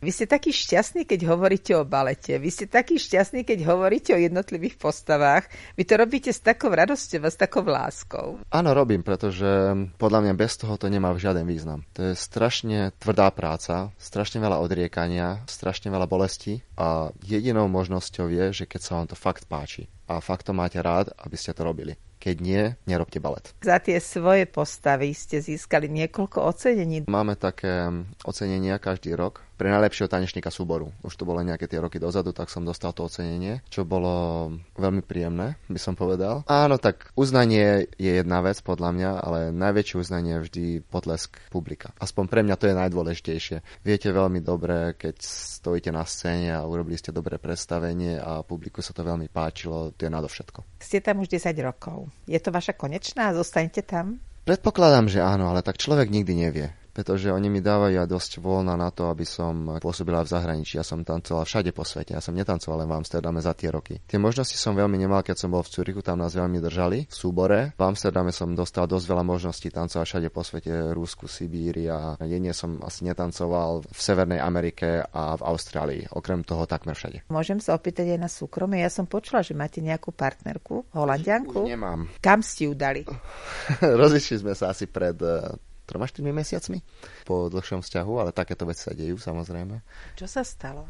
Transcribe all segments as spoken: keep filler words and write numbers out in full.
Vy ste taký šťastný, keď hovoríte o balete. Vy ste taký šťastný, keď hovoríte o jednotlivých postavách. Vy to robíte s takou radosťou a s takou láskou. Áno, robím, pretože podľa mňa bez toho to nemá žiaden význam. To je strašne tvrdá práca, strašne veľa odriekania, strašne veľa bolesti a jedinou možnosťou je, že keď sa vám to fakt páči a fakt to máte rád, aby ste to robili. Keď nie, nerobte balet. Za tie svoje postavy ste získali niekoľko ocenení. Máme také ocenenia každý rok pre najlepšieho tanečníka súboru. Už to bolo nejaké tie roky dozadu, tak som dostal to ocenenie, čo bolo veľmi príjemné, by som povedal. Áno, tak uznanie je jedna vec podľa mňa, ale najväčšie uznanie je vždy potlesk publika. Aspoň pre mňa to je najdôležitejšie. Viete veľmi dobre, keď stojíte na scéne a urobili ste dobré predstavenie a publiku sa to veľmi páčilo, to je nadovšetko. Ste tam už desať rokov. Je to vaša konečná? Zostanete tam? Predpokladám, že áno, ale tak človek nikdy nevie. Pretože oni mi dávajú dosť voľna na to, aby som pôsobila v zahraničí. Ja som tancoval všade po svete. Ja som netancoval len v Amsterdame za tie roky. Tie možnosti som veľmi nemal, keď som bol v Zürichu, tam nás veľmi držali v súbore. V Amsterdame som dostal dosť veľa možností tancovať všade po svete, Rusku, Sibíri a jedine som asi netancoval v Severnej Amerike a v Austrálii. Okrem toho takmer všade. Môžem sa opýtať aj na súkromie? Ja som počula, že máte nejakú partnerku, Holanďanku. Už nemám. Kam ste ju dali? Rozišli sme sa asi pred troma štyri mesiacmi po dlhšom vzťahu, ale takéto veci sa dejú, samozrejme. Čo sa stalo?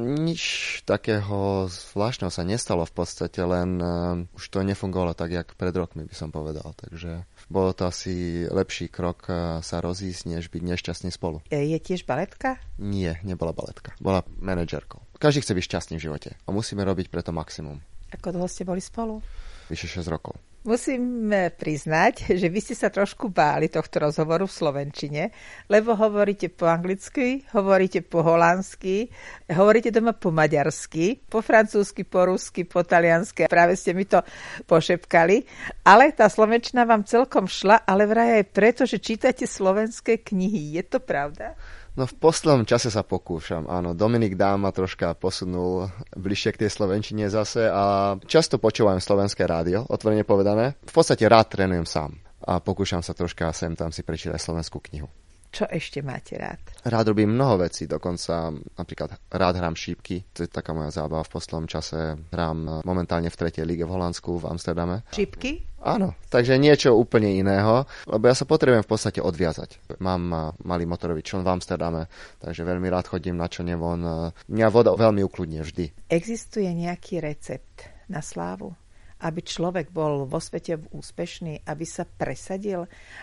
Nič takého zvláštneho sa nestalo v podstate, len uh, už to nefungovalo tak, jak pred rokmi, by som povedal. Takže bolo to asi lepší krok uh, sa rozísť, než byť nešťastný spolu. Je tiež baletka? Nie, nebola baletka. Bola manažerkou. Každý chce byť šťastný v živote a musíme robiť preto maximum. Ako dlho ste boli spolu? Vyše šesť rokov. Musím priznať, že vy ste sa trošku báli tohto rozhovoru v slovenčine, lebo hovoríte po anglicky, hovoríte po holandsky, hovoríte doma po maďarsky, po francúzsky, po rusky, po taliansky. Práve ste mi to pošepkali. Ale tá slovenčina vám celkom šla, ale vraj aj preto, že čítate slovenské knihy. Je to pravda? No v poslednom čase sa pokúšam, áno. Dominik Dám ma troška posunul bližšie k tej slovenčine zase a často počúvam slovenské rádio, otvorene povedané. V podstate rád trénujem sám a pokúšam sa troška sem tam si prečítať slovenskú knihu. Čo ešte máte rád? Rád robím mnoho vecí, dokonca napríklad rád hrám šípky, to je taká moja zábava. V poslednom čase hrám momentálne v tretej lige v Holandsku, v Amsterdame. Šípky? Áno, takže niečo úplne iného, lebo ja sa potrebujem v podstate odviazať. Mám malý motorový čln v Amsterdame, takže veľmi rád chodím na člne von. Mňa voda veľmi ukludne vždy. Existuje nejaký recept na slávu? Aby človek bol vo svete úspešný, aby sa presadil,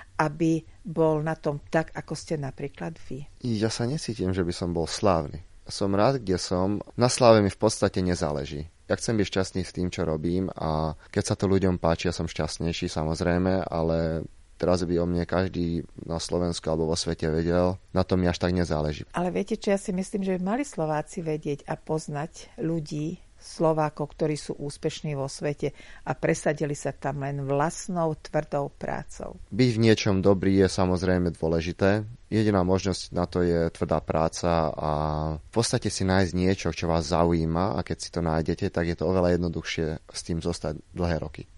aby bol na tom tak, ako ste napríklad vy? Ja sa necítim, že by som bol slávny. Som rád, kde som. Na sláve mi v podstate nezáleží. Ja chcem byť šťastný s tým, čo robím a keď sa to ľuďom páči, ja som šťastnejší samozrejme, ale teraz by o mne každý na Slovensku alebo vo svete vedel, na tom mi až tak nezáleží. Ale viete, čo ja si myslím, že by mali Slováci vedieť a poznať ľudí, Slovákov, ktorí sú úspešní vo svete a presadili sa tam len vlastnou tvrdou prácou. Byť v niečom dobrý je samozrejme dôležité. Jediná možnosť na to je tvrdá práca a v podstate si nájsť niečo, čo vás zaujíma a keď si to nájdete, tak je to oveľa jednoduchšie s tým zostať dlhé roky.